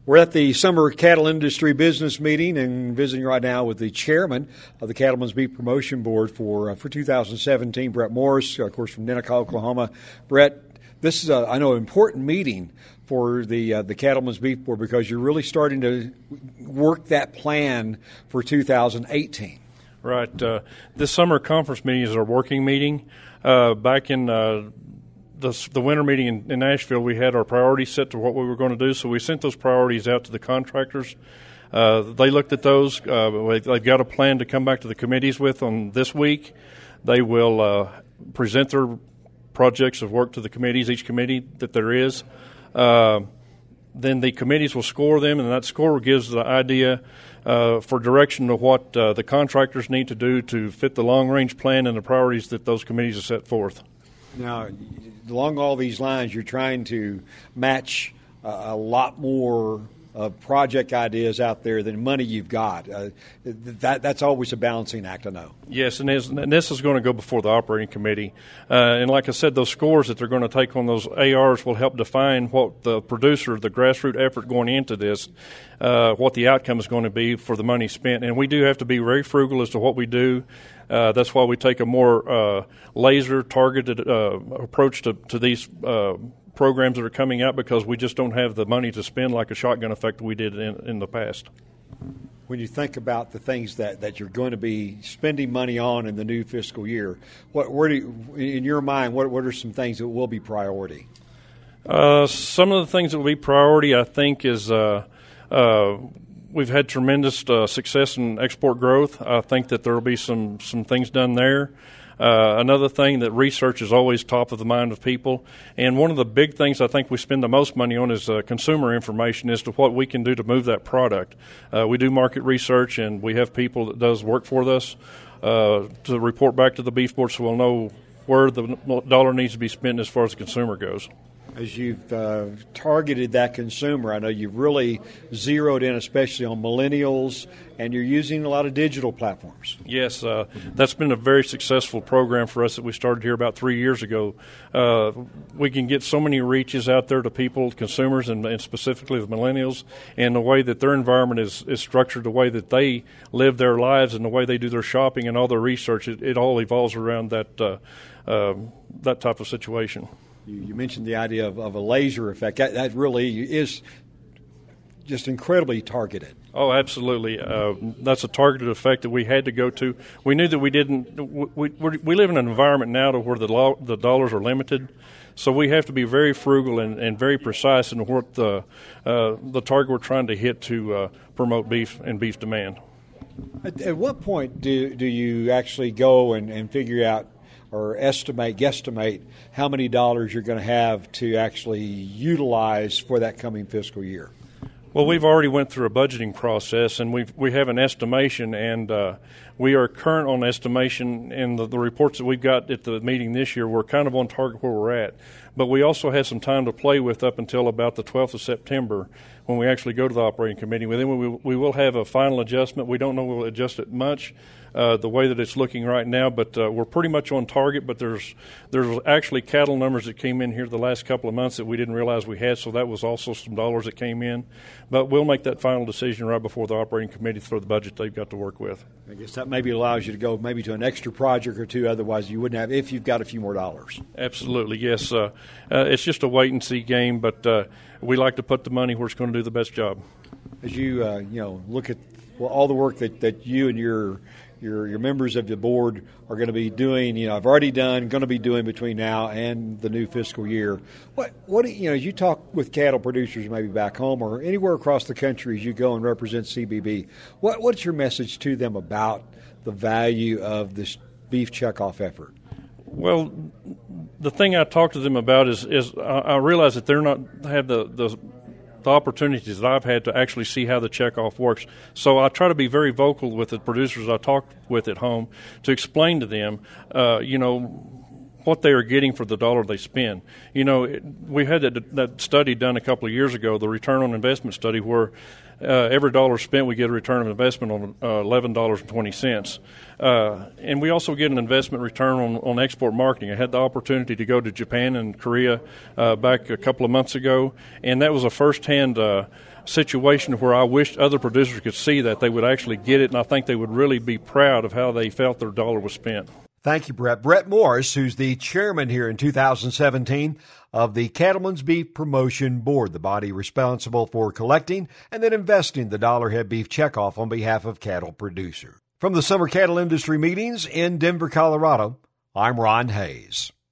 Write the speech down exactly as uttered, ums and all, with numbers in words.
We're at the Summer Cattle Industry Business Meeting and visiting right now with the chairman of the Cattlemen's Beef Promotion Board for uh, for two thousand seventeen, Brett Morris, of course, from Nenagh, Oklahoma. Brett, this is, a, I know, an important meeting for the uh, the Cattlemen's Beef Board because you're really starting to work that plan for two thousand eighteen. Right. Uh, this summer conference meeting is our working meeting. Uh, back in uh, the, the winter meeting in, in Nashville, we had our priorities set to what we were going to do, so we sent those priorities out to the contractors. Uh, they looked at those. Uh, they've got a plan to come back to the committees with on this week. They will uh, present their projects of work to the committees, each committee that there is. Uh, then the committees will score them, and that score gives the idea uh, for direction of what uh, the contractors need to do to fit the long-range plan and the priorities that those committees have set forth. Now, along all these lines, you're trying to match uh, a lot more uh, project ideas out there than money you've got. Uh, that That's always a balancing act, I know. Yes, and, and this is going to go before the operating committee. Uh, and like I said, those scores that they're going to take on those A Rs will help define what the producer, the grassroots effort going into this, uh, what the outcome is going to be for the money spent. And we do have to be very frugal as to what we do. Uh, that's why we take a more uh, laser-targeted uh, approach to, to these uh, programs that are coming out because we just don't have the money to spend like a shotgun effect we did in, in the past. When you think about the things that, that you're going to be spending money on in the new fiscal year, what where do you, in your mind, what what are some things that will be priority? Uh, some of the things that will be priority, I think, is uh, uh, we've had tremendous uh, success in export growth. I think that there will be some, some things done there. Uh, another thing that research is always top of the mind of people. And one of the big things I think we spend the most money on is uh, consumer information as to what we can do to move that product. Uh, we do market research, and we have people that does work for us uh, to report back to the beef board so we'll know where the dollar needs to be spent as far as the consumer goes. As you've uh, targeted that consumer, I know you've really zeroed in especially on millennials, and you're using a lot of digital platforms. Yes, uh, that's been a very successful program for us that we started here about three years ago. Uh, we can get so many reaches out there to people, consumers, and, and specifically the millennials, and the way that their environment is, is structured, the way that they live their lives, and the way they do their shopping and all their research, it, it all evolves around that, uh, uh, that type of situation. You, you mentioned the idea of, of a laser effect. That, that really is just incredibly targeted. Oh, absolutely. Uh, that's a targeted effect that we had to go to. We knew that we didn't. We we, we live in an environment now to where the law, the dollars are limited, so we have to be very frugal and, and very precise in what the uh, the target we're trying to hit to uh, promote beef and beef demand. At, at what point do do you actually go and, and figure out or estimate, guesstimate how many dollars you're going to have to actually utilize for that coming fiscal year? Well, we've already went through a budgeting process, and we we have an estimation, and uh, we are current on estimation. And the, the reports that we've got at the meeting this year, we're kind of on target where we're at. But we also have some time to play with up until about the twelfth of September when we actually go to the operating committee. Then we, we will have a final adjustment. We don't know we'll adjust it much uh, the way that it's looking right now, but uh, we're pretty much on target. But there's there's actually cattle numbers that came in here the last couple of months that we didn't realize we had, so that was also some dollars that came in. But we'll make that final decision right before the operating committee through the budget they've got to work with. I guess that maybe allows you to go maybe to an extra project or two, otherwise you wouldn't have if you've got a few more dollars. Absolutely, yes. Uh, uh, it's just a wait-and-see game, but uh, we like to put the money where it's going to do the best job. As you uh, you know look at well, all the work that, that you and your your your members of the board are going to be doing, you know, I've already done, going to be doing between now and the new fiscal year. What what you know, as you talk with cattle producers maybe back home or anywhere across the country as you go and represent C B B, what what's your message to them about the value of this beef checkoff effort? Well, the thing I talk to them about is is I, I realize that they're not have the, the the opportunities that I've had to actually see how the checkoff works. So I try to be very vocal with the producers I talk with at home to explain to them, uh, you know, what they are getting for the dollar they spend. You know, it, we had that, that study done a couple of years ago, the return on investment study, where uh, every dollar spent, we get a return of investment on uh, eleven dollars and twenty cents. Uh, and we also get an investment return on, on export marketing. I had the opportunity to go to Japan and Korea uh, back a couple of months ago, and that was a firsthand uh, situation where I wished other producers could see that. They would actually get it, and I think they would really be proud of how they felt their dollar was spent. Thank you, Brett. Brett Morris, who's the chairman here in two thousand seventeen of the Cattlemen's Beef Promotion Board, the body responsible for collecting and then investing the dollar head beef checkoff on behalf of cattle producers. From the Summer Cattle Industry Meetings in Denver, Colorado, I'm Ron Hayes.